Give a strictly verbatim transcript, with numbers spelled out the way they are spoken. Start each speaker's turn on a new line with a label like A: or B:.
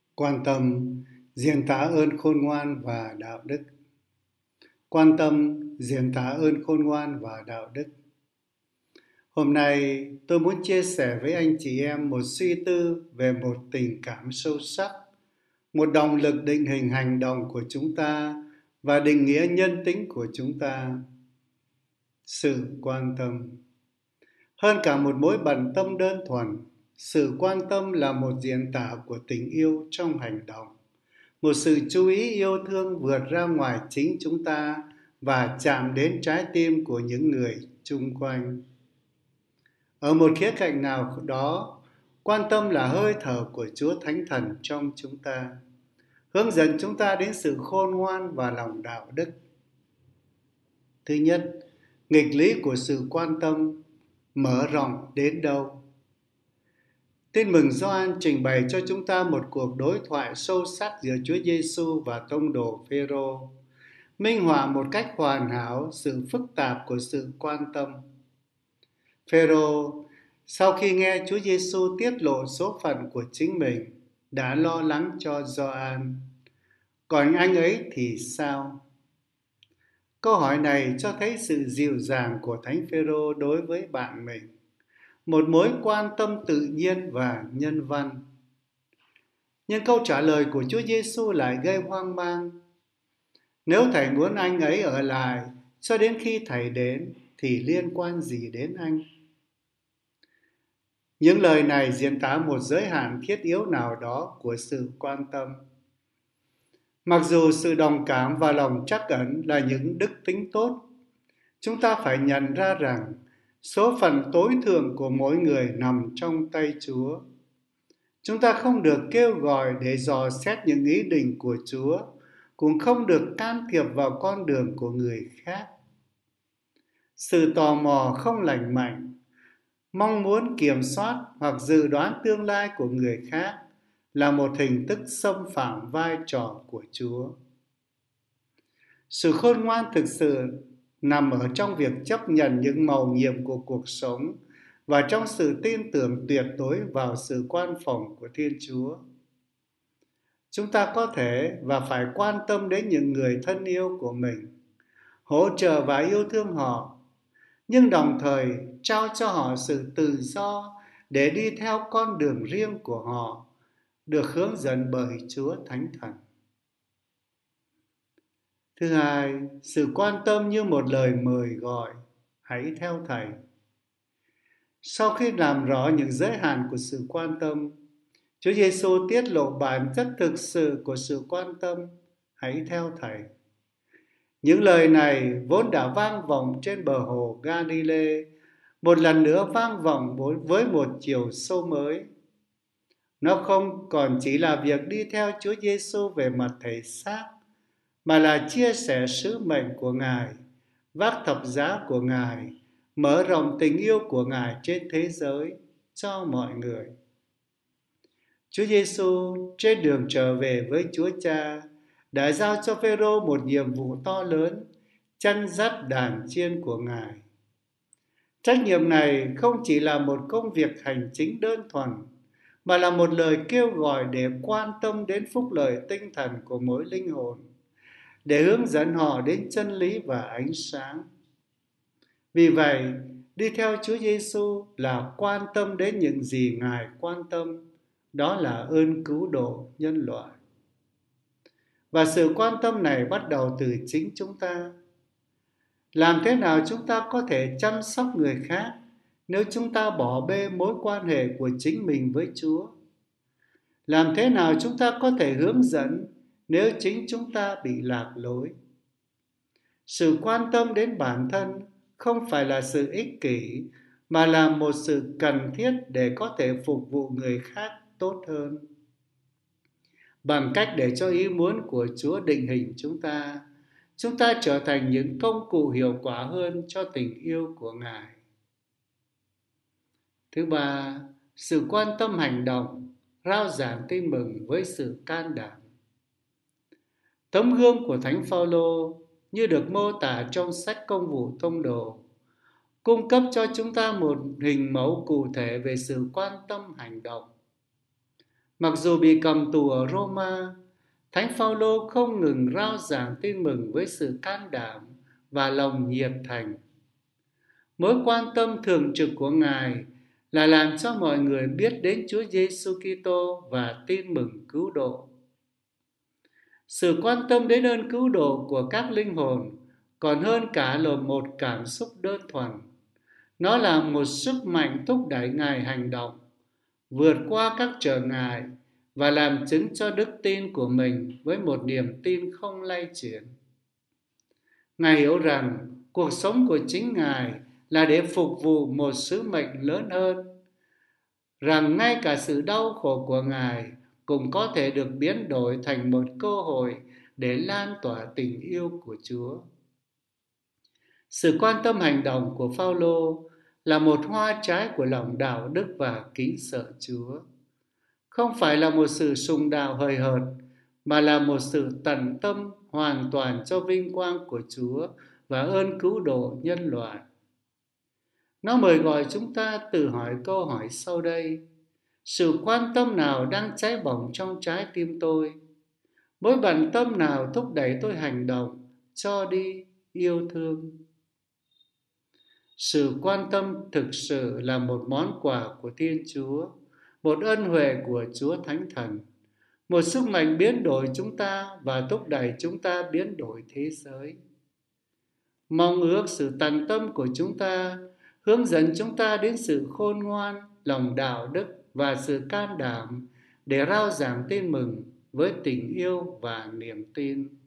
A: Quan tâm diễn tả ơn khôn ngoan và đạo đức. Quan tâm diễn tả ơn khôn ngoan và đạo đức. Hôm nay tôi muốn chia sẻ với anh chị em một suy tư về một tình cảm sâu sắc, một động lực định hình hành động của chúng ta và định nghĩa nhân tính của chúng ta. Sự quan tâm. Hơn cả một mối bận tâm đơn thuần, sự quan tâm là một diễn tả của tình yêu trong hành động. Một sự chú ý yêu thương vượt ra ngoài chính chúng ta và chạm đến trái tim của những người chung quanh. Ở một khía cạnh nào đó, quan tâm là hơi thở của Chúa Thánh Thần trong chúng ta, hướng dẫn chúng ta đến sự khôn ngoan và lòng đạo đức. Thứ nhất, nghịch lý của sự quan tâm mở rộng đến đâu? Tin mừng Gioan trình bày cho chúng ta một cuộc đối thoại sâu sắc giữa Chúa Giêsu và tông đồ Phêrô, minh họa một cách hoàn hảo sự phức tạp của sự quan tâm. Phêrô, sau khi nghe Chúa Giêsu tiết lộ số phận của chính mình, đã lo lắng cho Gioan. Còn anh ấy thì sao? Câu hỏi này cho thấy sự dịu dàng của Thánh Phêrô đối với bạn mình, một mối quan tâm tự nhiên và nhân văn. Nhưng câu trả lời của Chúa Giêsu lại gây hoang mang. Nếu thầy muốn anh ấy ở lại cho đến khi thầy đến thì liên quan gì đến anh? Những lời này diễn tả một giới hạn thiết yếu nào đó của sự quan tâm. Mặc dù sự đồng cảm và lòng trắc ẩn là những đức tính tốt, chúng ta phải nhận ra rằng số phận tối thượng của mỗi người nằm trong tay Chúa. Chúng ta không được kêu gọi để dò xét những ý định của Chúa, cũng không được can thiệp vào con đường của người khác. Sự tò mò không lành mạnh, mong muốn kiểm soát hoặc dự đoán tương lai của người khác là một hình thức xâm phạm vai trò của Chúa. Sự khôn ngoan thực sự nằm ở trong việc chấp nhận những mầu nhiệm của cuộc sống và trong sự tin tưởng tuyệt đối vào sự quan phòng của Thiên Chúa. Chúng ta có thể và phải quan tâm đến những người thân yêu của mình, hỗ trợ và yêu thương họ, nhưng đồng thời trao cho họ sự tự do để đi theo con đường riêng của họ, được hướng dẫn bởi Chúa Thánh Thần. Thứ hai, sự quan tâm như một lời mời gọi, hãy theo Thầy. Sau khi làm rõ những giới hạn của sự quan tâm, Chúa Giêsu tiết lộ bản chất thực sự của sự quan tâm, hãy theo Thầy. Những lời này vốn đã vang vọng trên bờ hồ Galilee, một lần nữa vang vọng với một chiều sâu mới. Nó không còn chỉ là việc đi theo Chúa Giêsu về mặt thể xác, mà là chia sẻ sứ mệnh của Ngài, vác thập giá của Ngài, mở rộng tình yêu của Ngài trên thế giới cho mọi người. Chúa Giêsu trên đường trở về với Chúa Cha đã giao cho Phêrô một nhiệm vụ to lớn, chăn dắt đàn chiên của Ngài. Trách nhiệm này không chỉ là một công việc hành chính đơn thuần, mà là một lời kêu gọi để quan tâm đến phúc lợi tinh thần của mỗi linh hồn, để hướng dẫn họ đến chân lý và ánh sáng. Vì vậy, đi theo Chúa Giêsu là quan tâm đến những gì Ngài quan tâm, đó là ơn cứu độ nhân loại. Và sự quan tâm này bắt đầu từ chính chúng ta. Làm thế nào chúng ta có thể chăm sóc người khác nếu chúng ta bỏ bê mối quan hệ của chính mình với Chúa? Làm thế nào chúng ta có thể hướng dẫn nếu chính chúng ta bị lạc lối? Sự quan tâm đến bản thân không phải là sự ích kỷ, mà là một sự cần thiết để có thể phục vụ người khác tốt hơn. Bằng cách để cho ý muốn của Chúa định hình chúng ta, chúng ta trở thành những công cụ hiệu quả hơn cho tình yêu của Ngài. Thứ ba, sự quan tâm hành động, rao giảng tin mừng với sự can đảm. Tấm gương của Thánh Phaolô như được mô tả trong sách Công vụ Tông đồ, cung cấp cho chúng ta một hình mẫu cụ thể về sự quan tâm hành động. Mặc dù bị cầm tù ở Roma, Thánh Phaolô không ngừng rao giảng tin mừng với sự can đảm và lòng nhiệt thành. Mối quan tâm thường trực của Ngài là làm cho mọi người biết đến Chúa Giêsu Kitô và tin mừng cứu độ. Sự quan tâm đến ơn cứu độ của các linh hồn còn hơn cả là một cảm xúc đơn thuần. Nó là một sức mạnh thúc đẩy Ngài hành động, vượt qua các trở ngại và làm chứng cho đức tin của mình với một niềm tin không lay chuyển. Ngài hiểu rằng cuộc sống của chính Ngài là để phục vụ một sứ mệnh lớn hơn, rằng ngay cả sự đau khổ của Ngài cũng có thể được biến đổi thành một cơ hội để lan tỏa tình yêu của Chúa. Sự quan tâm hành động của Phaolô là một hoa trái của lòng đạo đức và kính sợ Chúa. Không phải là một sự sùng đạo hời hợt, mà là một sự tận tâm hoàn toàn cho vinh quang của Chúa và ơn cứu độ nhân loại. Nó mời gọi chúng ta tự hỏi câu hỏi sau đây: sự quan tâm nào đang cháy bỏng trong trái tim tôi? Mối bận tâm nào thúc đẩy tôi hành động, cho đi, yêu thương? Sự quan tâm thực sự là một món quà của Thiên Chúa, một ân huệ của Chúa Thánh Thần, một sức mạnh biến đổi chúng ta và thúc đẩy chúng ta biến đổi thế giới. Mong ước sự tận tâm của chúng ta hướng dẫn chúng ta đến sự khôn ngoan, lòng đạo đức và sự can đảm để rao giảng tin mừng với tình yêu và niềm tin.